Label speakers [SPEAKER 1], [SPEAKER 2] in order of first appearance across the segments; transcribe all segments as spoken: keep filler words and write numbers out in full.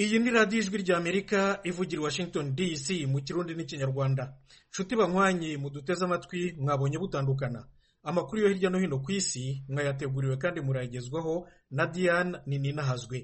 [SPEAKER 1] Iyi ni radiyo ijwi ry'Amerika ivugira i Washington D C mu Kirundi n'Ikinyarwanda. Nshuti banywanyi muduteze amatwi, mwabonye butandukana. Amakuru yo hirya no hino ku isi mwayateguriwe kandi murayagezwaho na Diane Nininahazwe.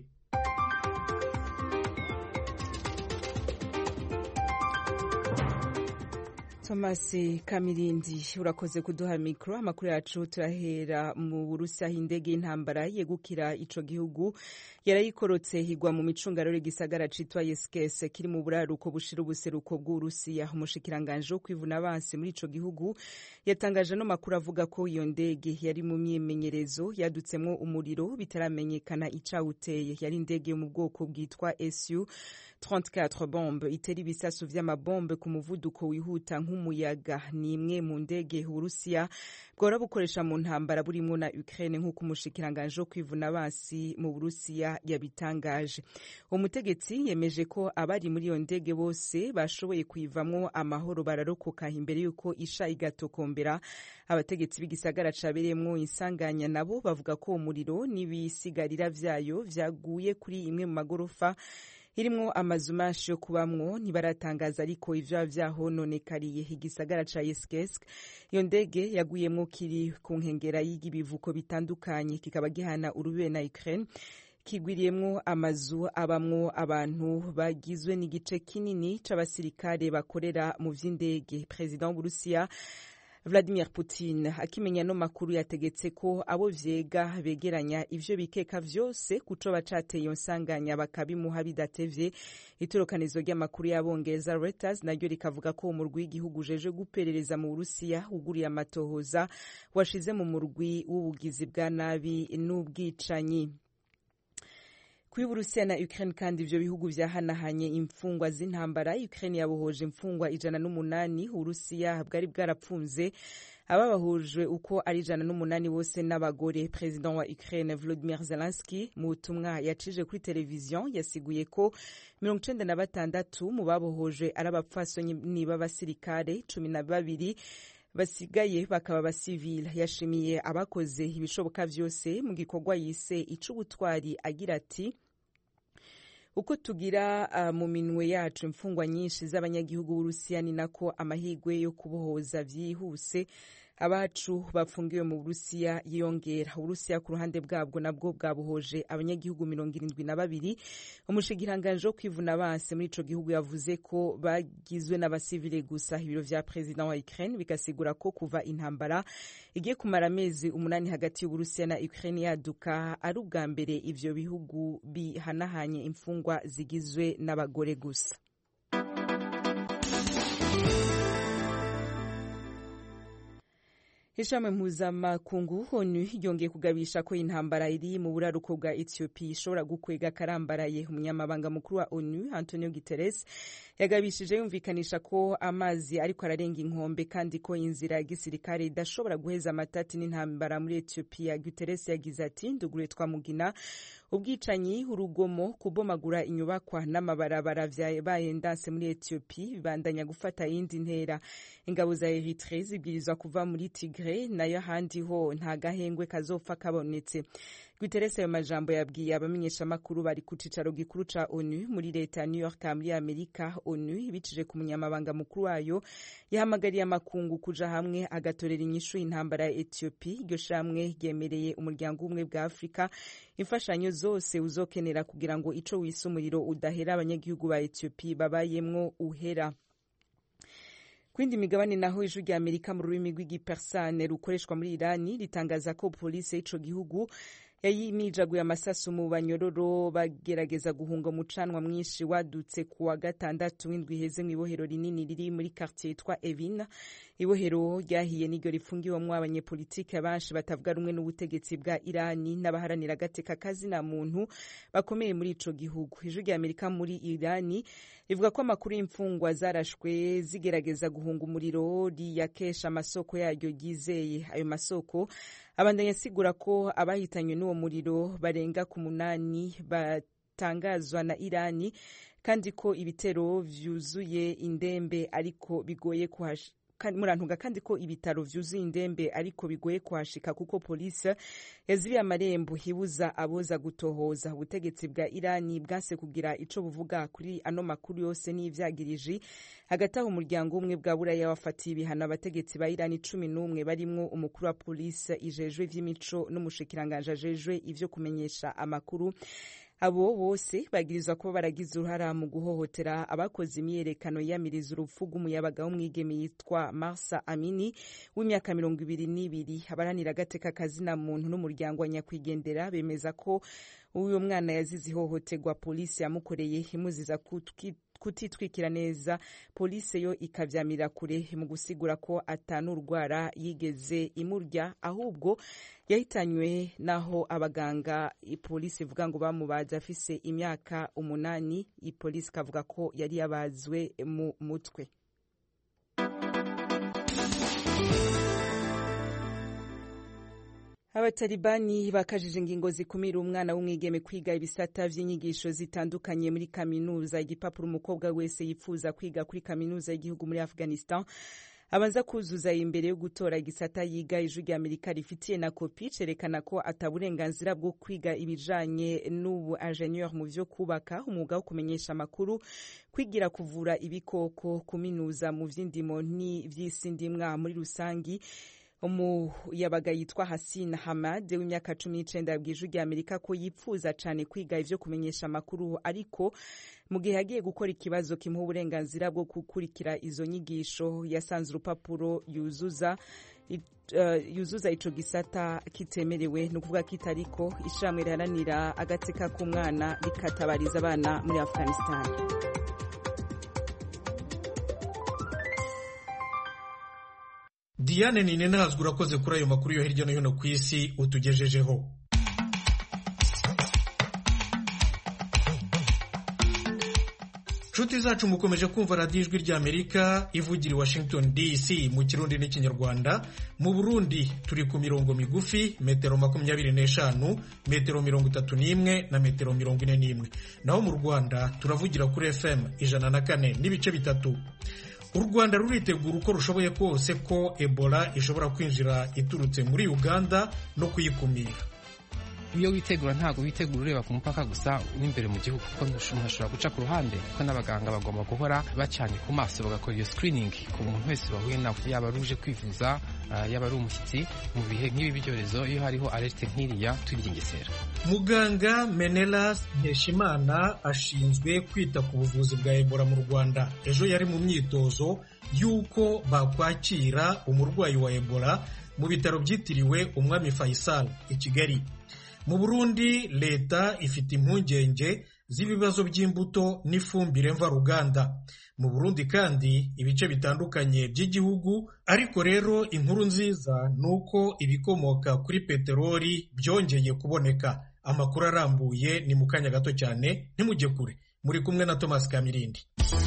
[SPEAKER 2] Thomas Kamirindi urakoze kuduha mikro. Amakuru yacu turahera mu Burusiya. Indege y'intambara yegukira ico gihugu yarayikorotse higwa mu micungararo gisagara citwa Yeskes kiri mu buraruko bushira ubuseruko bw'Urusiya. Umushikiranganje wo kwivuna abansi muri ico gihugu yatangaje no makuru avuga ko iyo ndege yari mu myimenyerezo yadutsemwo umuriro bitaramenyekana icawuteye. Yari indege yo mu bwoko bwitwa S U trente-quatre bombe itera ibisasu vy'amabombe ku muvuduko wihuta nk'umuyaga. Ni imwe mu ndege Uburusiya bwora bukoresha mu ntambara burimo na Ukraine nk'uko umushikiranganje wo kwivuna abansi mu Burusiya yabitangaje. Umutegetsi yemeje ko abari muri iyo ndege bose bashoboye kuyivamwo amahoro bararokoka imbere yuko isha igatokombera. Abategetsi b'igisagara cabereyemwo insanganya nabo bavuga ko umuriro n'ibisigarira vyayo vyaguye kuri imwe mu magorofa irimwo amazu menshi yo kubamwo. Ntibaratangaza ariko ivyo vyahononekariye. Igisagara ca Yeskes iyo ndege yaguyemwo kiri ku nkengera y'ibivuko bitandukanye, kikaba gihana urubibe na Ukraine, kigwiriyemwo amazu abamwo abantu bagizwe n'igice kinini c'abasirikare bakorera mu vy'indege. President w'Uburusiya Vladimir Putin akimenya no makuru yategetse ko abo vyega begeranya ivyo bikeka vyose kuco bacateye iyo nsanganya bakabimuha bidatevye. Itorokanizo ry'amakuru y'abongereza Reuters naryo rikavuga ko umurwi w'igihugu jeje guperereza mu Burusiya uguriye amatohoza washize mu murwi w'ubugizi bwa nabi n'ubwicanyi. Kuri Burusiya na Ukraine kandi ivyo bihugu vyahanahanye imfungwa z'intambara. Ukraine yabohoje imfungwa ijana n'umunani, Urusiya bwari bwarapfunze ababahujwe uko ari ijana n'umunani bose n'abagore. President wa Ukraine Volodymyr Zelensky mu butumwa yacije kuri televiziyo yasiguye ko mirongo icenda na batandatu mu babohoje ari abapfasoni b'abasirikare, cumi na babiri basigaye bakaba basivile. Yashimiye abakoze ibishoboka vyose mu gikorwa yise ic'ubutwari agira ati uko tugira uh, mu minwe yacu imfungwa nyinshi z'abanyagihugu b'Urusiya ni nako amahigwe yo kubohoza vyihuse abacu bafungiwe mu Burusiya yiyongera. Uburusiya ku ruhande bwabwo nabwo bwabohoje abanyagihugu mirongo irindwi na babiri. Umushikiranganje wo kwivuna abansi muri ico gihugu yavuze ko bagizwe n'abasivile gusa. Ibiro vya President wa Ukraine bigasigura ko kuva intambara igiye kumara amezi umunani hagati y'Uburusiya na Ukraine yaduka ari ubwa mbere ivyo bihugu bihanahanye imfungwa zigizwe n'abagore gusa. Ishami mpuzamakungu ONU yongeye kugabisha ko intambara iri mu buraruko bwa Ethiopia ishobora gukwega karambaraye. Umunyamabanga mukuru wa ONU Antonio Guterres yagabishije yumvikanisha ko amazi ariko ararenga inkombe kandi ko inzira ya gisirikare idashobora guheza amatati n'intambara muri Ethiopia. Guterres yagize ati ndugure twamugina ubwicanyi, urugomo, kubomagura inyubakwa n'amabarabara vyabaye ndanse muri Ethiopia bibandanya gufata yindi ntera. Ingabo za Eritrea zibwirizwa kuva muri Tigray nayo handi ho nta gahengwe kazopfa kabonetse. Guterres ayo majambo yabwiye abamenyesha makuru bari ku cicaro gikuru ca ONU muri leta ya New York muri Amerika. ONU ibicije ku munyamabanga mukuru wayo yahamagariye amakungu kuja hamwe agatorera inyishu intambara ya Ethiopia. Iryo shamwe ryemereye umuryango umwe bwa Afrika imfashanyo zose uzokenera kugira ngo ico wisumuriro udahera abanyagihugu ba Ethiopia babayemwo uhera. Kwindi migabane naho ijwi rya Amerika mu rurimi rw'igipersane rukoreshwa muri Irani ritangaza ko polisi y'ico gihugu yayimijaguye amasasu mu banyororo bagerageza guhunga umucanwa mwinshi wadutse kuwa gatandatu w'indwi heze mu ibohero rinini riri muri quartier yitwa Evin. Ibohero ryahiye n'iryo rifungiwemwo abanyepolitike benshi batavuga rumwe n'ubutegetsi bwa Irani n'abaharanira agateka kazina muntu bakomeye muri ico gihugu. Ijwi rya Amerika muri Irani rivuga ko amakuru y'imfungwa zarashwe zigerageza guhunga umuriro riyakesha amasoko yaryo yizeye. Ayo masoko abandanya asigura ko abahitanywe n'uwo muriro barenga ku munani batangazwa na Irani kandi ko ibitero vyuzuye indembe ariko bigoye murantunga kandi ko ibitaro vyuzuye indembe ariko bigoye kuhashika kuko polisi yazibiye amarembo hibuza aboza gutohoza. Ubutegetsi bwa Irani bwanse kugira ico buvuga kuri ano makuru yose n'ivyagiriji. Hagati aho umuryango umwe bwa Buraya wafatiye ibihano abategetsi ba Irani cumi n'umwe barimwo umukuru wa polisi ijejwe ivy'imico n'umushikiranganje ajejwe ivyo kumenyesha amakuru. Abo bose bagirizwa kuba baragize uruhara mu guhohotera abakoze imyerekano yamiriza urupfu rw'umuyabaga w'umwigeme yitwa Mahsa Amini w'imyaka mirongo ibiri n'ibiri. Abaranira agateka kazina muntu n'umuryango wa nyakwigendera bemeza ko uyu mwana yazize ihohoterwa polisi yamukoreye imuziza kutitwikira neza. Polisi yo ikavyamira kure mu gusigura ko atanurwara yigeze imurya ahubwo yahitanywe naho abaganga. Ipolisi ivuga ngo bamubaza afise imyaka umunani. Ipolisi kavuga ko yari yabazwe mu mutwe. Abatalibani bakajije ingingo zikumira umwana w'umwigeme kwiga ibisata vy'inyigisho zitandukanye muri kaminuza. Igipapuro umukobwa wese yifuza kwiga kuri kaminuza y'igihugu muri Afghanistan abanza kuzuza imbere yo gutora igisata yiga. Ijwi rya Amerika rifitiye na kopi cerekana ko ataburenganzira bwo kwiga ibijanye n'ubu ingenieur mu vyo kubaka, umwuga wo kumenyesha amakuru, kwigira kuvura ibikoko, kuminuza mu vy'indimo ni vy'isi ndimwa muri rusangi. Umuyabaga yitwa Hasina Hamad w'imyaka cumi n'icenda yabwiye Ijwi rya Amerika ko yipfuza cane kwiga ivyo kumenyesha amakuru, ariko mu gihe yagiye gukora ikibazo kimuha uburenganzira bwo gukurikira izo nyigisho yasanze urupapuro yuzuza uh, yuzuza ico gisata kitemerewe. Ni ukuvuga kitariko ishamwe riharanira agateka k'umwana rikatabariza abana muri Afghanistan.
[SPEAKER 1] Diane Ninenazwe urakoze kuri ayo makuru yo hirya no hino ku isi utugejejeho. Nshuti zacu mukomeje kumva radiyo Ijwi rya Amerika ivugira i Washington D C mu Kirundi n'Ikinyarwanda. Mu Burundi turi ku mirongo migufi metero makumyabiri n'eshanu, metero mirongo itatu n'imwe na metero mirongo ine n'imwe. Naho mu Rwanda turavugira kuri F M ijana na kane n'ibice bitatu. U Rwanda ruritegura uko rushoboye kose ko Ebola ishobora kwinjira iturutse muri Uganda no kuyikumira.
[SPEAKER 3] Iyo witegura ntago witegura ureba ku mupaka gusa n'imbere mu gihugu, kuko umuntu ashobora guca ku ruhande, kuko n'abaganga bagomba guhora bacanye ku maso bagakora iyo screening ku muntu wese bahuye nawe, yaba ruje kwivuza, uh, yaba ari umushyitsi. Mu bihe nk'ibi b'ibyorezo iyo hariho alerte nk'iriya turigengesera.
[SPEAKER 1] Muganga Menelas Nkeshimana ashinzwe kwita ku buvuzi bwa Ebola mu Rwanda ejo yari mu myitozo y'uko bakwakira umurwayi wa Ebola mu bitaro byitiriwe Umwami Faisal i Kigali. Mu Burundi leta ifite impungenge z'ibibazo by'imbuto n'ifumbire mvaruganda. Mu Burundi kandi ibice bitandukanye by'igihugu, ariko rero inkuru nziza nuko ibikomoka kuri peteroli byongeye kuboneka. Amakuru arambuye ni mu kanya gato cyane, ntimujye kure. Muri kumwe na Thomas Kamirindi.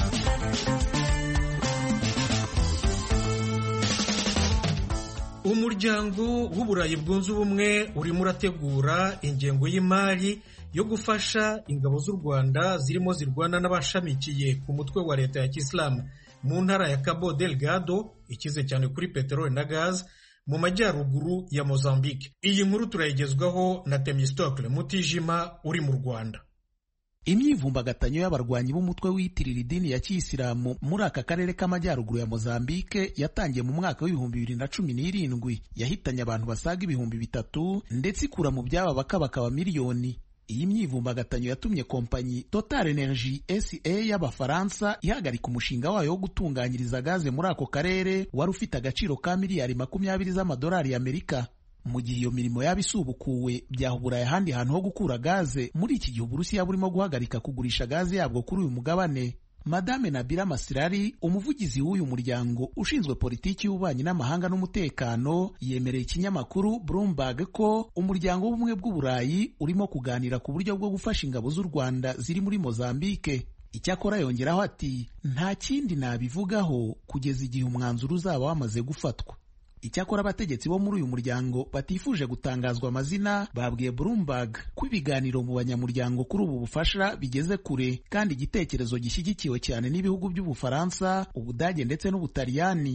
[SPEAKER 1] Umuryango w'Uburayi bwunze ubumwe urimo urategura ingengo y'imari yo gufasha ingabo z'u Rwanda zirimo zirwana n'abashamikiye ku mutwe wa leta ya Kisilamu mu ntara ya Cabo Delgado, ikize cyane kuri peteroli na gaz, mu majyaruguru ya Mozambique. Iyi nkuru turayigezwaho na Temistocle Mutijima uri mu Rwanda.
[SPEAKER 4] Imyivumbagatanyo y'abarwanyi b'umutwe wiyitirira idini ya Kiyisilamu muri aka karere k'amajyaruguru ya Mozambique yatangiye mu mwaka w'ibihumbi bibiri na cumi n'irindwi, yahitanye abantu basaga ibihumbi bitatu ndetse ikura mu byaba bakabakaba miliyoni. Iyi myivumbagatanyo yatumye kompanyi Total Energy S A y'Abafaransa ihagarika umushinga wayo wo gutunganyiriza gaze muri ako karere wari ufite agaciro ka miliyari makumyabiri z'amadolari y'Amerika. Mu gihe iyo mirimo yaba isubukuwe, byahuburaye ahandi hantu ho gukura gaze muri iki gihe Uburusiya burimo guhagarika kugurisha gaze yabwo kuri uyu mugabane. Madame Nabila Masirari, umuvugizi w'uyu muryango ushinzwe politiki y'ububanyi n'amahanga n'umutekano, yemereye ikinyamakuru Bloomberg ko umuryango w'ubumwe bw'Uburayi urimo kuganira ku buryo bwo gufasha ingabo z'u Rwanda ziri muri Mozambique. Icyakora yongeraho ati, nta kindi nabivugaho kugeza igihe umwanzuro uzaba wamaze gufatwa. Icyakora abategetsi bo muri uyu muryango batifuje gutangazwa amazina babwiye Bloomberg ko ibiganiro mu banyamuryango kuri ubu bufasha bigeze kure, kandi igitekerezo gishyigikiwe cyane n'ibihugu by'Ubufaransa, Ubudage ndetse n'Ubutaliyani.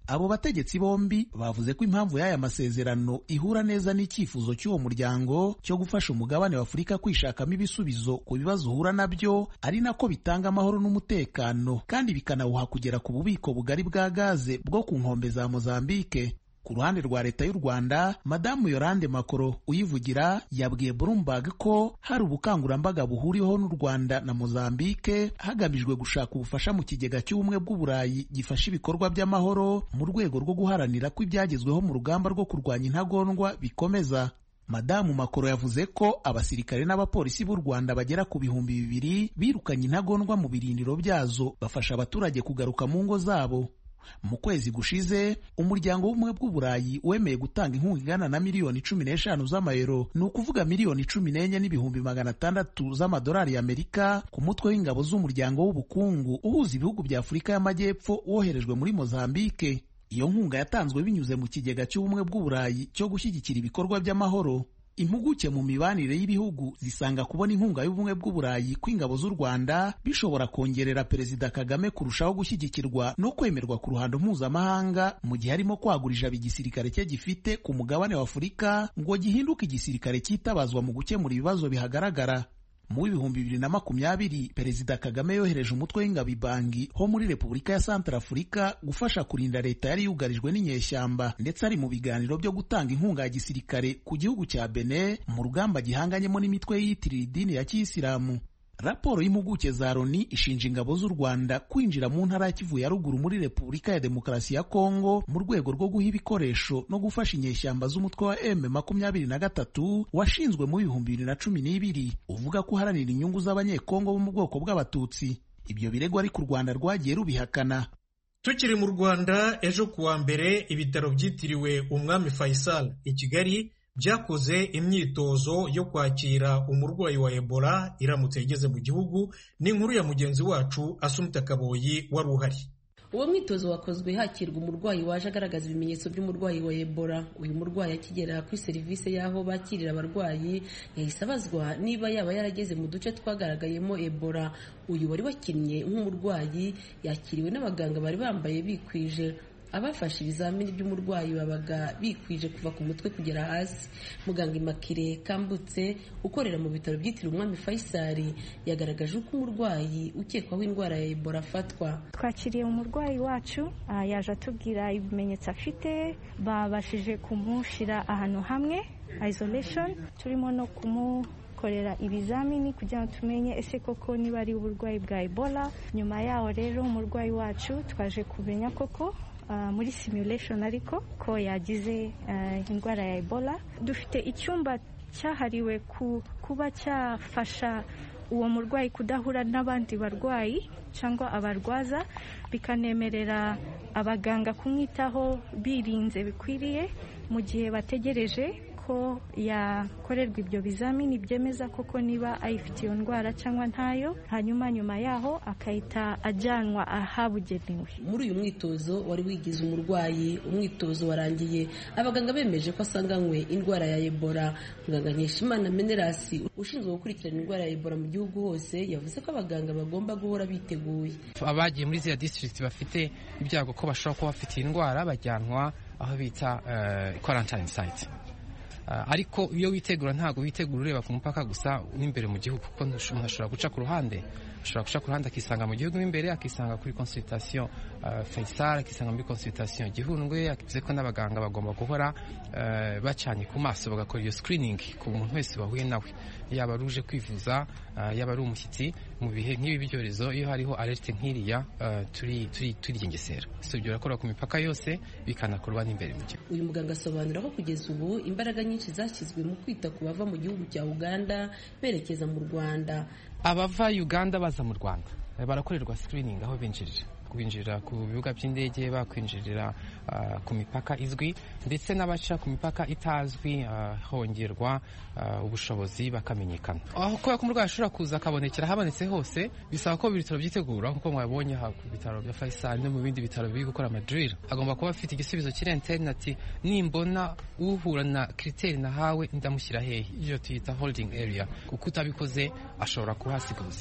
[SPEAKER 4] Abo bategetsi bombi bavuze ko impamvu y'aya masezerano ihura neza n'icyifuzo cy'uwo muryango cyo gufasha umugabane wa Afurika kwishakamo ibisubizo ku bibazo uhura nabyo, ari nako bitanga amahoro n'umutekano kandi bikanawuha kugera ku bubiko bugari bwa gaze bwo ku nkombe za Mozambique. Ku ruhande rwa leta y'u Rwanda, Madamu Yolande Makoro uyivugira yabwiye Bloomberg ko hari ubukangurambaga buhuriweho n'u Rwanda na Mozambique hagamijwe gushaka ubufasha mu kigega cy'ubumwe bw'Uburayi gifasha ibikorwa by'amahoro mu rwego rwo guharanira ko ibyagezweho mu rugamba rwo kurwanya intagondwa bikomeza. Madamu Makoro yavuze ko abasirikare n'abapolisi b'u Rwanda bagera ku bihumbi bibiri birukanye intagondwa mu birindiro byazo bafasha abaturage kugaruka mu ngo zabo. Mu kwezi gushize umuryango w'ubumwe bw'Uburayi wemeye gutanga inkunga ingana na miliyoni cumi n'eshanu z'amayero, ni ukuvuga miliyoni cumi n'enye n'ibihumbi magana atandatu z'amadolari y'Amerika ku mutwe w'ingabo z'umuryango w'ubukungu uhuza ibihugu bya Afurika y'Amajyepfo woherejwe muri Mozambique. Iyo nkunga yatanzwe binyuze mu kigega cy'ubumwe bw'Uburayi cyo gushyigikira ibikorwa by'amahoro. Impuguke mu mibanire y'ibihugu zisanga kubona inkunga y'ubumwe bw'Uburayi kw'ingabo z'u Rwanda bishobora kongerera Perezida Kagame kurushaho gushyigikirwa no kwemerwa ku ruhando mpuzamahanga mu gihe arimo kwagura ijabo igisirikare cye gifite ku mugabane wa Afurika ngo gihinduke igisirikare cyitabazwa mu gukemura ibibazo bihagaragara. Mu w'ibihumbi bibiri na makumyabiri Perezida Kagame yohereje umutwe w'ingabo Ibangi ho muri Repubulika ya Centrafrica gufasha kurinda leta yari yugarijwe n'inyeshyamba, ndetse ari mu biganiro byo gutanga inkunga ya gisirikare ku gihugu cya Benin mu rugamba gihanganyemo n'imitwe yiyitirira idini ya Kiyisilamu. Raporo y'impuguke za Loni ishinja ingabo z'u Rwanda kwinjira mu ntara ya Kivu ya ruguru muri Repubulika ya Demokarasi ya Kongo mu rwego rwo guha ibikoresho no gufasha inyeshyamba z'umutwe wa M makumyabiri na gatatu washinzwe mu bihumbi bibiri na cumi n'ibiri uvuga ko uharanira inyungu z'abanyekongo bo mu bwoko bw'Abatutsi. Ibyo birego ariko u Rwanda rwagiye rubihakana.
[SPEAKER 1] Tukiri mu Rwanda, ejo kuwa mbere ibitaro byitiriwe Umwami Faisal i Kigali byakoze imyitozo yo kwakira umurwayi wa Ebola iramutse igeze mu gihugu. Ni inkuru ya mugenzi wacu Asumta Kaboyi wari uhari.
[SPEAKER 5] Uwo mwitozo wakozwe hakirwa umurwayi waje agaragaza ibimenyetso by'umurwayi wa Ebola. Uyu murwayi akigera kuri serivisi y'aho bakirira abarwayi yahise abazwa niba yaba yarageze mu duce twagaragayemo Ebola. Uyu wari wakinnye nk'umurwayi yakiriwe n'abaganga bari bambaye bikwije. Abafashe ibizamini by'umurwayi babaga bikwije kuva ku mutwe kugera hasi. Muganga Imakire Kambutse ukorera mu bitaro byitiriwe Umwami Faisal yagaragaje uko umurwayi ukekwaho indwara ya Ebola afatwa.
[SPEAKER 6] Twakiriye umurwayi wacu yaje atubwira ibimenyetso afite, babashije kumushyira ahantu hamwe isolation, turimo no kumu korera ibizamini kugira ngo tumenye ese koko niba ari uburwayi bwa Ebola. Nyuma yaho rero umurwayi wacu twaje kumenya koko Uh, muri simulation ariko ko yagize uh, indwara ya Ebola. Dufite icyumba cyahariwe ku, kuba cyafasha uwo murwayi kudahura n'abandi barwayi cyangwa abarwaza, bikanemerera abaganga kumwitaho birinze bikwiriye mu gihe bategereje ko yakorerwa ibyo bizamini byemeza koko niba ayifite iyo ndwara cyangwa ntayo, hanyuma nyuma yaho akahita ajyanwa ahabugenewe.
[SPEAKER 5] Muri uyu mwitozo wari wigize umurwayi, umwitozo warangiye abaganga bemeje ko asanganywe indwara ya Ebola. Muganga Nkeshimana Menerasi ushinzwe gukurikirana indwara ya Ebola mu gihugu hose yavuze ko abaganga bagomba guhora biteguye.
[SPEAKER 3] Abagiye muri ziriya district bafite ibyago ko bashobora kuba bafite indwara bajyanwa aho bita uh, quarantine site. Uh, ariko iyo witegura ntago witegura ureba ku mupaka gusa n'imbere mu gihugu, kuko umuntu ashobora guca ku ruhande ashobora guca ku ruhande akisanga mu gihugu imbere, akisanga kuri consultation uh, Faisal, akisanga muri consultation Gihundwe. Akivuze ko n'abaganga bagomba guhora uh, bacanye ku maso bagakora iyo screening ku muntu wese bahuye nawe, yaba ruje kwivuza uh, yaba ari umushyitsi. Mu bihe nk'ibi byorezo iyo hariho alerte nk'iriya uh, turi turi turigengesera, so ibyo birakora ku mipaka yose bikanakorwa n'imbere mu gihugu.
[SPEAKER 5] Uyu muganga asobanura ko kugeza ubu imbaraga nyinshi zashyizwe mu kwita ku bava mu gihugu cya Uganda berekeza mu Rwanda.
[SPEAKER 3] Abava Uganda baza mu Rwanda barakorerwa screening aho binjirira, kwinjira ku bibuga by'indege, bakwinjirira uh, ku mipaka izwi, ndetse n'abaca ku mipaka itazwi uh, hongerwa uh, ubushobozi bakamenyekana. Aho kubera ko umurwayi ashobora kuza akabonekera habonetse hose, bisaba ko ibitaro byitegura nkuko mwabonye ha ku bitaro bya Faisal no mu bindi bitaro biri gukora amadrill. Agomba kuba afite igisubizo kiri interineti, nimbona uhura na criteri nahawe ndamushyira hehe, iyo tuyita holding area, kuko utabikoze ashobora kuhasiga ubuzima.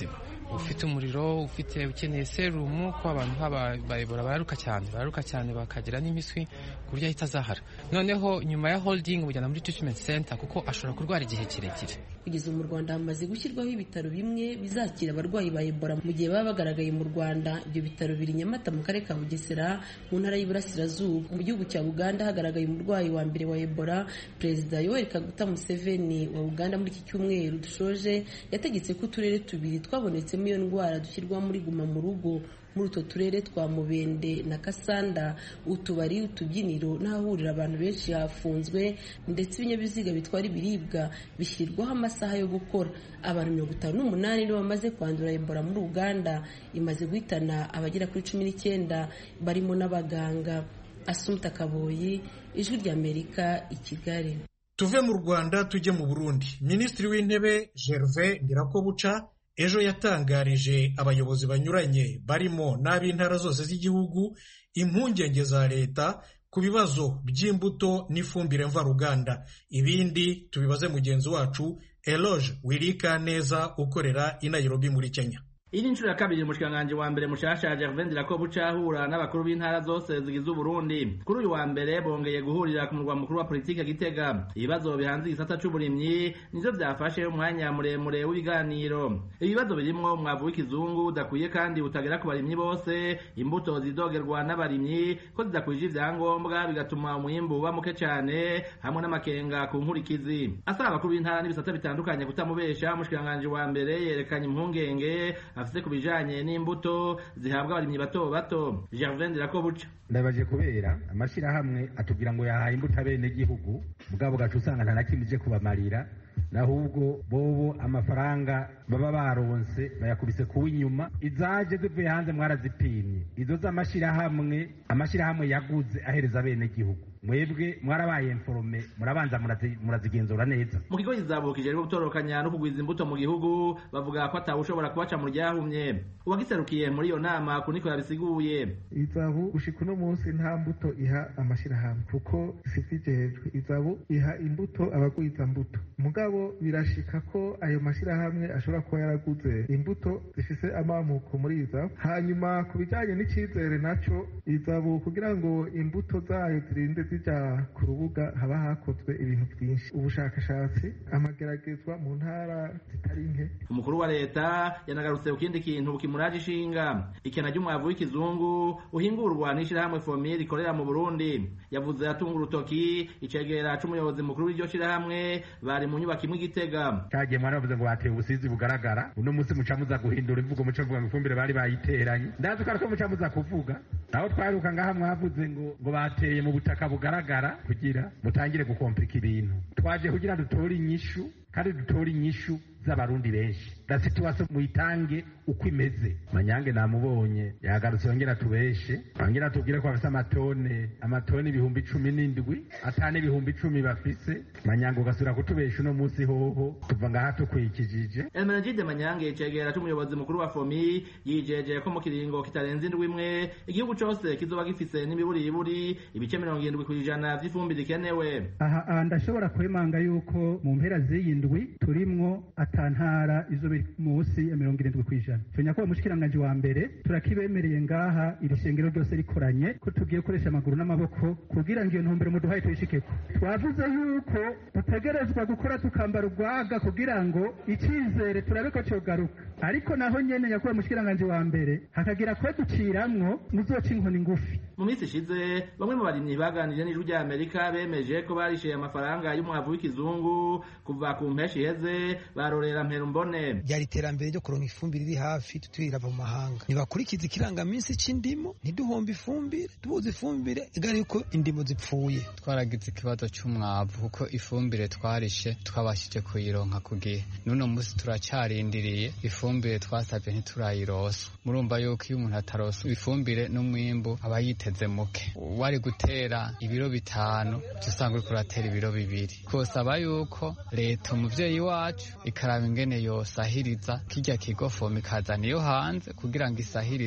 [SPEAKER 3] ufite umuriro ufite ukeneye serumu ko abantu bayibora bararuka cyane bararuka cyane bakagira n'imiswi ku buryo ahita azahara. Noneho nyuma ya holding bujyana muri treatment center kuko ashobora kurwara igihe kirekire.
[SPEAKER 5] Kugeza mu Rwanda hamaze gushyirwaho ibitaro bimwe bizakira abarwayi ba Ebola mu gihe baba bagaragaye mu Rwanda. Ibyo bitaro biri Nyamata mu karere ka Bugesera mu ntara y'Iburasirazuba. Mu gihugu cya Uganda hagaragaye umurwayi wa mbere wa Ebola. Perezida Yoweri Kaguta Museveni wa Uganda muri iki cyumweru dushoje yategetse ko uturere tubiri twabonetsemo iyo ndwara dushyirwa muri guma mu rugo. Muri utwo turere twa Mubende na Kasanda utubari utubyiniro n'ahahurira abantu benshi hafunzwe ndetse ibinyabiziga bitwara ibiribwa bishyirwaho amasaha yo gukora. Abantu mirongo itanu n'umunani nibo bamaze kwandura Ebola muri Uganda, imaze guhitana abagera kuri cumi n'icyenda barimo n'abaganga. Asumta Kaboyi, Ijwi ry'Amerika, i Kigali.
[SPEAKER 1] Tuve mu Rwanda tujye mu Burundi. Minisitiri w'Intebe Gervais Ndirakobuca ejo yatangarije abayobozi banyuranye barimo n'ab'intara zose z'igihugu impungenge za leta ku bibazo by'imbuto n'ifumbire mvaruganda. Ibindi tubibaze mugenzi wacu Eloge Wirikaneza ukorera i Nairobi muri Kenya.
[SPEAKER 7] Iyi nshuro ya kabiri umushikanganje wa mbere mushasha Gervais Ndirakobuca ahura n'abakuru b'intara zose zigize Burundi. Kuri uyu wa mbere bongeye guhurira ku murwa mukuru wa politike Gitega. Ibibazo bihanze igisata c'uburimyi nizo byafashe umwanya muremure w'ibiganiro. Ibibazo birimo umwavu w'ikizungu udakwiye kandi utagera ku barimyi bose, imbuto zidogerwa n'abarimyi ko zidakwije ivyangombwa bigatuma umwimbu uba muke cyane, hamwe n'amakenga ku nkurikizi. Asaba abakuru b'intara n'ibisata bitandukanye kutamubesha. Umushikanganje wa mbere yerekanye impungenge afite kubijanye n'imbuto zihabwa abarimyi bato bato. Gervais Ndirakobuca:
[SPEAKER 8] ndabaje kubera amashirahamwe atubwira ngo yahaye imbuto abene gihugu mugabo gacu usanga nta nakimije kubamarira, nahubwo bobo amafaranga baba baronse bayakubise kuwa inyuma. Izaje zivuye hanze mwarazipimye, izo z'amashirahamwe amashirahamwe yaguze ahereza abene gihugu, mwebwe mwarabaye informe murabanza murazigenzura neza.
[SPEAKER 7] Mu kigo izabukije rero gutorokanya no kugwiza imbuto mu gihugu bavuga ko atawushobora kubaca mu ryahumye. Uwagiserukiye muri iyo nama kuniko yabisiguye:
[SPEAKER 9] izabu ushika no munsi nta mbuto iha amashirahamwe kuko sifijejwe, izabu iha imbuto abagwiza mbuto. Mugabo birashika ko ayo mashirahamwe ashobora kuba yaraguze imbuto zifise amamuko muri izabu. Hanyuma ku bijanye n'icizere naco, izabu kugira ngo imbuto zayo zirinde zija ku rubuga haba hakozwe ibintu byinshi, ubushakashatsi, amageragezwa mu ntara zitari nke.
[SPEAKER 7] Umukuru wa leta yanagarutse ku kindi kintu kimuraje ishinga: ikena ry'umwavu w'ikizungu uhingurwa n'ishirahamwe Fomire rikorera mu Burundi. Yavuze atunga urutoki icegera c'umuyobozi mukuru w'iryo shirahamwe bari mu nyubako imwe Gitega.
[SPEAKER 8] Cyagiye mwaravuze ngo bateye ubusizi bugaragara, uno munsi mucamuza guhindura imvugo, muca vuga ngo ifumbire bari bayiteranye. Ndazi ko ariko mucamuza kuvuga naho twaruka ngaha mwavuze ngo ngo bateye mu butaka bugaragara kugira mutangire gukomplika ibintu. Twaje kugira dutore inyishu kandi dutore inyishu z'abarundi benshi. Da situation muyitange uko imeze. Manyange namubonye yagarutse yongera tubeshe, bangira tubwire ko bafite amatone amatone ibihumbi cumi n'indwi atane ibihumbi cumi bafise. Manyange ugasura kutubesha uno munsi hoho tuva ngaha tukwikijije.
[SPEAKER 7] Emenegide Manyange cegera c'umuyobozi mukuru wa Fomi yijeje ko mu kiringo kitarenze indwi imwe igihugu cose kizoba gifise n'imiburi iburi ibice mirongo irindwi kw'ijana vy'ifumbire ikenewe.
[SPEAKER 9] Aha ndashobora kwemanga yuko mu mpera z'iyi ndwi turimwo atantara izo munsi ya mirongo irindwi kw'ijana. Tunya ko umushikiranganje wa mbere turakibemereye ngaha iri shengero ryose rikoranye ko tugiye gukoresha amaguru n'amaboko kugira ngo iyo ntumbero muduhaye tuyishikeko. Twavuze yuko dutegerezwa gukora tukambara urwaga kugira ngo icizere turabe ko cyogaruka, ariko naho nyene yakuba umushikiranganje wa mbere hakagira ko duciramwo muzoca inkoni ngufi.
[SPEAKER 7] Mu minsi ishize bamwe mu barimyi baganiriye n'Ijwi ry'Amerika bemeje ko barishyuye amafaranga y'umwavu w'ikizungu kuva ku mpeshi iheze barorera Mperumbone.
[SPEAKER 10] Byari iterambere ryo kuronka ifumbire iri hafi tutirava mu mahanga. Nibakurikiza ikirangaminsi c'indimo ntiduhomba ifumbire, tubuze ifumbire igari yuko indimo zipfuye.
[SPEAKER 11] Twaragize ikibazo c'umwavu kuko ifumbire twarishe twabashije kuyironka ku gihe. Nuno musi turacarindiriye ifumbire twasabye ntiturayirosa. Murumva yuko iyo umuntu atarosa ifumbire n'umwimbu aba yiteze muke. Wari gutera ibiro bitanu usanga uriko uratera ibiro bibiri. Kosaba yuko leta umuvyeyi wacu ikaraba ingene yosahiriza kirya kigo Fomi ikazana iyo hanze kugira ngo isahirize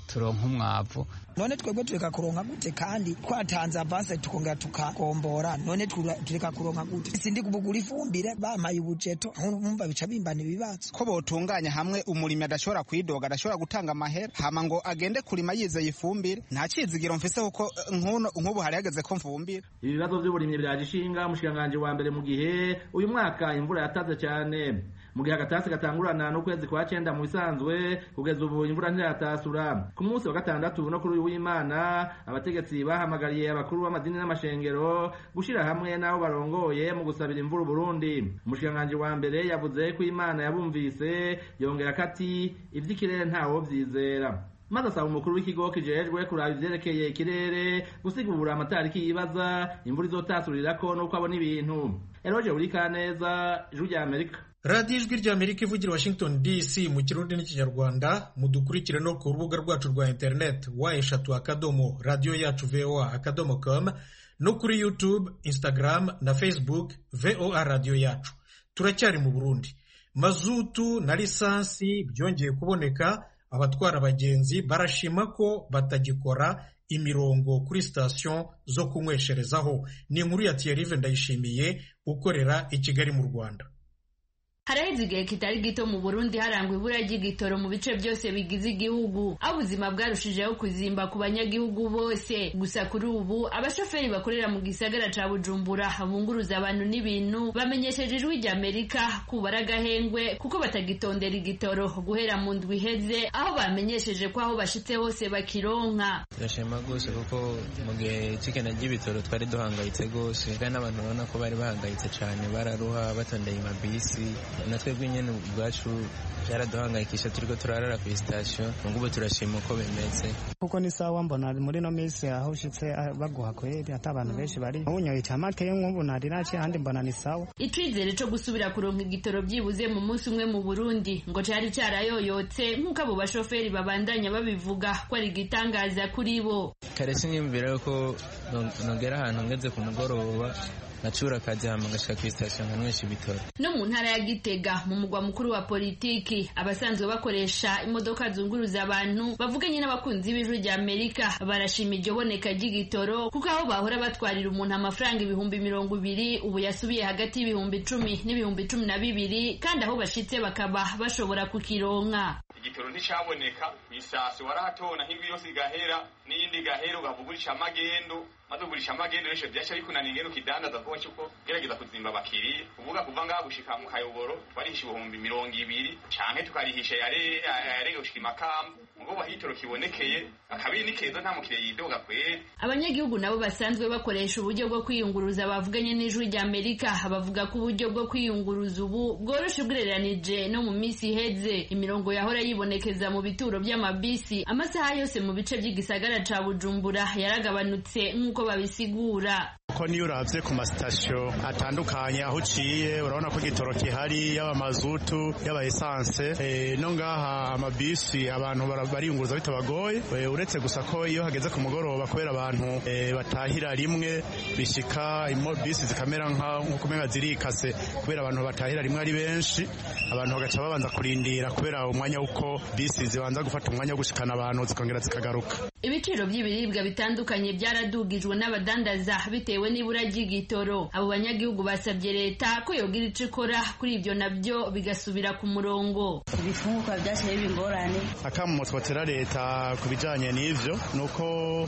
[SPEAKER 11] turonka umwavu.
[SPEAKER 10] None twebwe tureka kuronka gute kandi twatanze avance tukongera tukagombora, none tureka kuronka gute? Sindi kubugura ifumbire bamaye ubujeto, umva bica bimbana ibibazo.
[SPEAKER 12] Ko botunganya hamwe umurimi adashobora kwidoga, adashobora gutanga amahera hama ngo agende kurima yizeye ifumbire, nta cizigiro mfise kuko nkuno nkubu hari hageze ko mfumbira.
[SPEAKER 7] Ibibazo by'uburimyi byagishinga umushikanganje wa mbere mu gihe uyu mwaka imvura yataze cyane. Mu gihe agatasi gatangurana n'ukwezi kwa cyenda mu bisanzwe kugeza ubu imvura ntiratasura. Ku munsi wa gatandatu no kuri uyu w'Imana abategetsi bahamagariye abakuru b'amadini n'amashengero gushira hamwe n'abo barongoye mu gusabira imvura Burundi. Umushikanganje wa mbere yavuze ko Imana yabumvise yongera kati ivy'ikirere ntawo vyizera. Maze asaba umukuru w'ikigo kijejwe kuraba ivyerekeye ikirere gusigura amatariki yibaza imvura izotasurirako n'uko abona ibintu. Eroje Urikaneza, Ijwi rya Amerika.
[SPEAKER 1] radiyo ijwi rya Amerika ivugira Washington D C mu kirundi n'ikinyarwanda, mudukurikire no ku rubuga rwacu rwa internet wa eshatu akadomo radiyo yacu voa akadomo com no kuri YouTube, Instagram na Facebook voa radiyo yacu. Turacyari mu Burundi. Mazutu na lisansi byongeye kuboneka, abatwara abagenzi barashima ko batagikora imirongo kuri station zo kunywesherezaho. Ni inkuru ya Thierry Ndayishimiye ukorera i Kigali mu Rwanda.
[SPEAKER 13] Haraheze igihe kitari gito mu Burundi harangwa ibura ry'igitoro mu bice byose bigize igihugu, aho ubuzima bwarushijeho kuzimba ku banyagihugu bose. Gusa kuri ubu abashoferi bakorera mu gisagara ca Bujumbura bunguruza abantu n'ibintu bamenyesheje Ijwi rya Amerika kubara agahengwe kuko batagitondera igitoro guhera mu ndwi iheze, aho bamenyesheje ko aho bashitse hose bakironka.
[SPEAKER 14] Turashima gose kuko mu gihe cikena ry'ibitoro twari duhangayitse gose, kandi n'abantu babona ko bari bahangayitse cane, bararuha batondeye amabisi. Natwebwe nyene ubwacu byaraduhangayikisha, turiko turarara ku station. Ngubu turashima uko bimeze
[SPEAKER 15] kuko ni sawa, mbona muri no minsi aho ushitse baguha kweri ata abantu benshi bari unyoye camake nk'ubu nari naci handi mbona ni sawa.
[SPEAKER 13] Icizere co gusubira kuronka igitoro byibuze mu munsi umwe mu Burundi ngo cari carayoyotse nk'uko abo bashoferi babandanya babivuga ko ari gitangaza kuri bo.
[SPEAKER 14] Kare siniyumvira ko nogera ahantu ngeze ku mugoroba Nachura kazi hama ngashika ku station nkanywesha ibitoro.
[SPEAKER 13] No mu ntara ya Gitega mu mugwa mukuru wa politiki, abasanzwe bakoresha imodoka zunguruza abantu bavuganye n'abakunzi b'Ijwi rya Amerika barashima iryo boneka ry'igitoro kuko aho bahora batwarira umuntu amafaranga ibihumbi mirongo ibiri ubu yasubiye hagati y'ibihumbi icumi n'ibihumbi cumi na bibiri, kandi aho bashitse bakaba bashobora kukironka.
[SPEAKER 16] Igitoro nticaboneka bisasi warahatona nk'ibiri yose igahera n'iyindi gahero bavugurisha amagendo madugurisha amagendo resho byacha ariko naningero kidandaza kuba cyuko gerageza kuzimba bakiri uvuga kuva ngaha gushika mu Kayoboro twarihisha ibihumbi mirongo ibiri canke tukarihisha yare yare gushika Makamba ngo bahitoro kibonekeye akabiri nikeza nta mukire yidoga kwe.
[SPEAKER 13] Abanyagihugu nabo basanzwe bakoresha uburyo bwo kwiyunguruza bavuganye n'Ijwi rya Amerika bavuga ko uburyo bwo kwiyunguruza ubu bworoshe bwereranije no mu misi iheze. Imirongo yahora yibonekeza mu bituro by'amabisi amasaha yose mu bice by'igisagara ca Bujumbura yaragabanutse nk'uko babisigura.
[SPEAKER 17] Ko niyo uravye ku masitasiyo atandukanye aho uciye urabona ko igitoro kihari, yaba mazutu yaba essence e, no ngaha amabisi abantu bariyunguruza bitabagoye, e, uretse gusa ko iyo hageze ku mugoroba kubera abantu e, batahira rimwe bishika bisi zikamera nk'uko umenga zirikase kubera abantu batahira rimwe ari benshi, abantu bagaca babanza kurindira kubera umwanya uko bisi zibanza gufata umwanya wo gushikana abantu zikongera zikagaruka.
[SPEAKER 13] Ibiciro by'ibiribwa bitandukanye byaradugijwe n'abadandaza bitewe n'ibura ry'igitoro. Abo banyagihugu basabye leta ko yogira ico ikora kuri ibyo nabyo bigasubira ku murongo.
[SPEAKER 18] Ibifungurwa byashyire bingorane.
[SPEAKER 17] Akamu twatera leta kubijanye n'ivyo nuko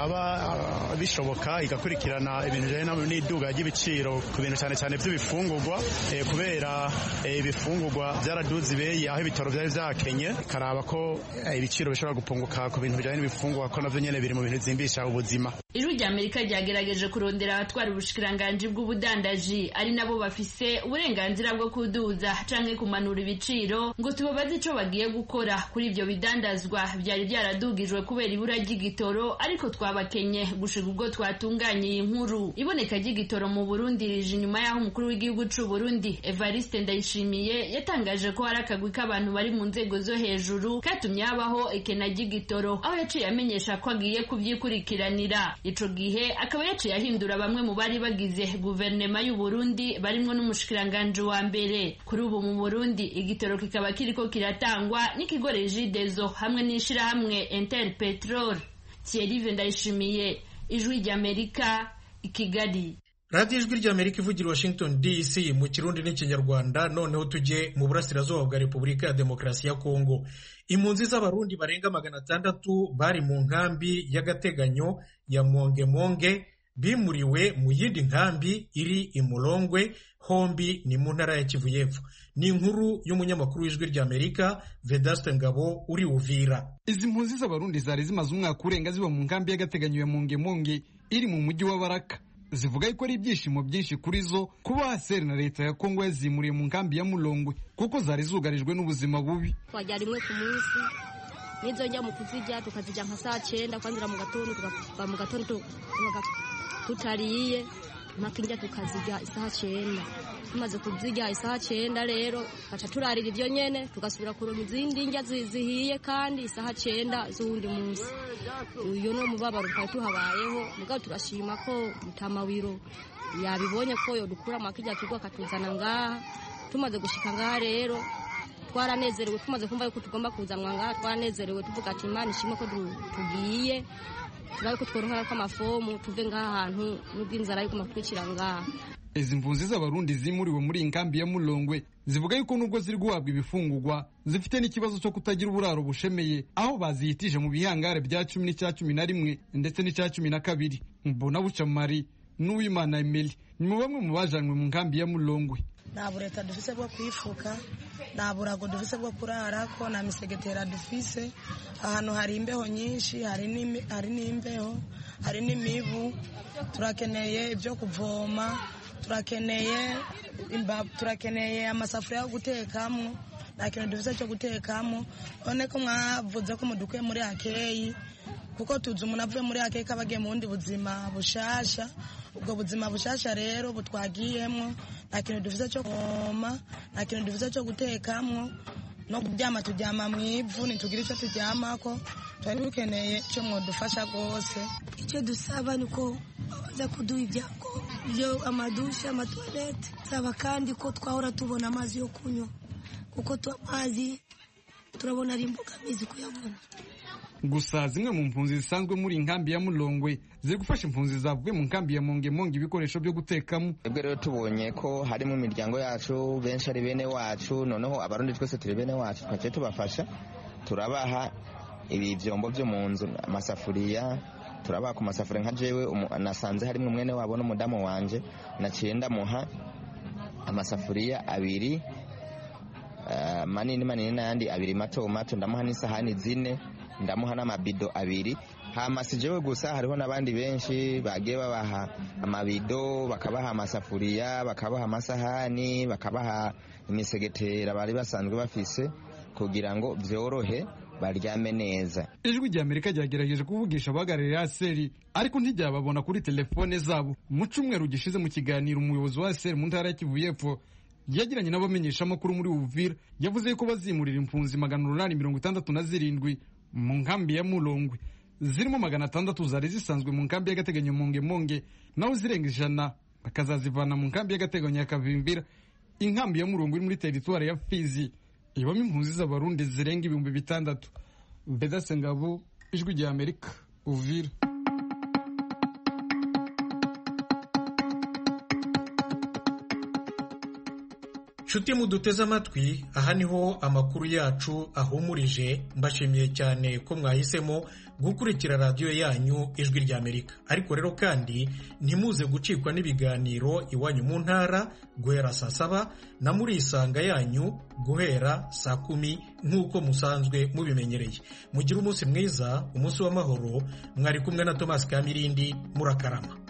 [SPEAKER 17] yoraba bishoboka igakurikirana ibintu bijanye n'iduga ry'ibiciro ku bintu cyane cyane by'ibifungurwa, e, kubera ibifungurwa e, byaraduze ibeye aho ibitoro byari vyakenye, karaba ko e, ibiciro bishobora gupunguka ku bintu bijanye n'ibifungurwa ko navyo nyene biri mu bintu zimbisha ubuzima.
[SPEAKER 13] Ijwi rya Amerika ryagerageje kurondera abatwara ubushikiranganji bw'ubudandaji ari nabo bafise uburenganzira bwo kuduza canke kumanura ibiciro ngo tubabaze ico bagiye gukora kuri ivyo bidandazwa byari byaradugijwe kubera ibura ry'igitoro, ariko twabakenye gushika ubwo twatunganye iyi nkuru. Iboneka ry'igitoro mu Burundi rije inyuma y'aho umukuru w'igihugu c'u Burundi Evariste Ndayishimiye yatangaje ko hari akagwi k'abantu bari mu nzego zo hejuru katumye habaho ekena ry'igitoro, aho yaciye amenyesha ko agiye kuvyikurikiranira. Ico gihe akaba yaciye ahindura kugandagura bamwe mu bari bagize guverinoma y'u Burundi barimwo n'umushikiranganje wa mbere. Kuri ubu mu Burundi igitoro kikaba kiriko kiratangwa n'ikigo Regideso hamwe n'ishirahamwe Interpetrol. Thierry Ndayishimiye, Ijwi ry'Amerika, i Kigali.
[SPEAKER 1] radiyo ijwi ry'Amerika ivugira Washington D C mu kirundi n'ikinyarwanda. Noneho tujye mu burasirazuba bwa Repubulika ya Demokarasi ya Kongo. Impunzi z'abarundi barenga magana atandatu bari mu nkambi y'agateganyo ya Mongemonge bimuriwe mu yindi nkambi iri i Mulongwe, hombi ni mu ntara ya Kivu y'Epfo. Ni inkuru y'umunyamakuru w'Ijwi ry'Amerika Vedaste Ngabo uri Uvira.
[SPEAKER 19] Izi mpunzi z'abarundi zari zimaze umwaka urenga ziba mu nkambi y'agateganyo ya Mongemonge iri mu mujyi wa Baraka. Zivuga yuko ari ibyishimo byinshi kuri zo kuba Haseri na leta ya Kongo yazimuriye mu nkambi ya Mulongwe kuko zari zugarijwe n'ubuzima bubi.
[SPEAKER 20] Twajya rimwe ku munsi nizo njya mu kuzijya tukazijya nka saa cyenda kwanzira mu gatondo tukava mu gatondo tutariye makinja tukazijya isaha cyenda. Tumaze kuzijya isaha cyenda rero baca turarira ibyo nyene tugasubira kuronka izindi njya zihiye kandi isaha cyenda z'undi munsi. Uyo no mubabaro twari tuhabayeho mugabo turashima ko mutamawiro yabibonye ko yo dukura makijya kigo akatuzana ngaha. Tumaze gushika ngaha rero twaranezerewe, tumaze kumva yuko tugomba kuzanwa ngaha twaranezerewe tuvuga ati Imana ishimwe ko tugiye turabe ko tworonka ko amafomu tuve ngaha ahantu n'ubwinzara yuko matwikira ngaha.
[SPEAKER 19] Izi mpunzi z'abarundi zimuriwe muri inkambi ya Mulongwe zivuga yuko nubwo ziri guhabwa ibifungurwa zifite n'ikibazo cyo kutagira uburaro bushemeye, aho bazihitije mu bihangare bya cumi n'icya cumi na rimwe ndetse n'icya cumi na kabiri. Mbona buca Mari n'Uwimana Emily ni mu bamwe mu bajanywe mu nkambi ya Mulongwe.
[SPEAKER 21] Nta bureta dufise bwo kwifuka, nta burago dufise bwo kurarako, nta misegetera dufise. Ahantu hari imbeho nyinshi, hari n'imbeho, hari n'imibu. Turakeneye ibyo kuvoma, turakeneye imba turakeneye amasafuriya yo gutekamo, nta kintu dufise cyo gutekamo. None ko mwavuze ko mudukuye muri akeyi kuko tuzi umuntu avuye muri akeyi kabagiye mu bundi buzima bushasha. Ubwo buzima bushasha rero butwagiyemo nta kintu dufise cyo koma, nta kintu dufise cyo gutekamo, no kuryama turyama mu ivu ntitugira icyo turyamako. Twari dukeneye cyo mwodufasha rwose.
[SPEAKER 22] Icyo dusaba ni ko baza kuduha ibyangombwa byo amadusha, amatoilette. Saba kandi ko twahora tubona amazi yo kunywa kuko amazi turabona ari imbogamizi kuyabona.
[SPEAKER 19] Gusa zimwe mu mpunzi zisanzwe muri inkambi ya Mulongwe ziri gufasha impunzi zavuye mu nkambi ya Mongemonge ibikoresho byo gutekamo.
[SPEAKER 23] Ebwe rero tubonye ko hari mu miryango yacu benshi ari bene wacu, noneho abarundi twese turi bene wacu, twaje tubafasha turabaha ibi vyombo byo mu nzu, amasafuriya turabaha ku masafuriya. Nka jewe nasanze harimo mwene wabo n'umudamu wanje, naciye ndamuha amasafuriya abiri uh, manini manini n'ayandi abiri mato mato, ndamuha n'isahani zine, ndamuha n'amabido abiri. Hama sijewe gusa, hariho n'abandi benshi bagiye babaha amabido, bakabaha amasafuriya, bakabaha amasahani, bakabaha imisegetera bari basanzwe bafise kugira ngo vyorohe baryame neza.
[SPEAKER 19] Ijwi ry'Amerika ryagerageje kuvugisha abahagarariye Haseri ariko ntiryababona kuri telefone zabo. Mu cyumweru gishize mu kiganiro umuyobozi wa Haseri mu ntara ya Kivu y'Epfo yagiranye n'abamenyesha makuru muri Uvira, yavuze ko bazimurira impunzi magana umunani mirongo itandatu na zirindwi mu nkambi ya Mulongwe, zirimo magana atandatu zari zisanzwe mu nkambi y'agateganyo Mongemonge, naho zirenga ijana bakazazivana mu nkambi y'agateganyo ya Kavimvira. Inkambi ya Mulongwe iri muri teritwari ya Fizi ibamo impunzi z'abarundi zirenga ibihumbi bitandatu. Vedaste Ngabo, Ijwi ry'Amerika, Uvira.
[SPEAKER 1] Nshuti muduteze amatwi, aha niho amakuru yacu ahumurije. Mbashimiye cyane ko mwahisemo gukurikira radiyo yanyu Ijwi ry'Amerika. Ariko rero kandi ntimuze gucikwa n'ibiganiro iwanyu mu ntara guhera saa saba na muri isanga yanyu guhera saa kumi nk'uko musanzwe mubimenyereye. Mugire umunsi mwiza, umunsi w'amahoro. Mwari kumwe na Thomas Kamirindi, murakarama.